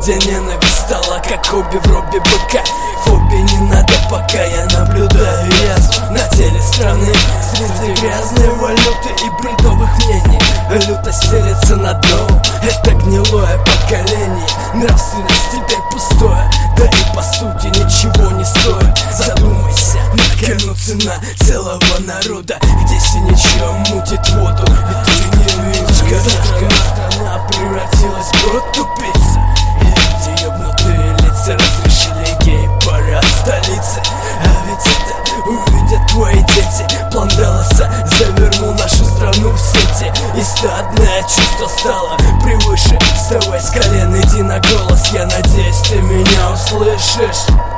где ненависть стала как хобби в робби быка. Фобии не надо, пока я наблюдаю язву на теле страны. Среди грязной валюты и бредовых мнений лютость стелется на дно. Это гнилое поколение, нравственность теперь пустое, да и по сути ничего не стоит. Задумайся, на кону цена целого народа, где синячье мутит воду. И ты не видишь, как страна превратилась в брод тупица. И эти ёбнутые лица разрешили гей-пары от столицы. А ведь это увидят твои дети. План Далласа завернул нашу страну в сети, и стадное чувство стало превыше. Вставай с колен, иди на голос, я надеюсь, ты меня услышишь.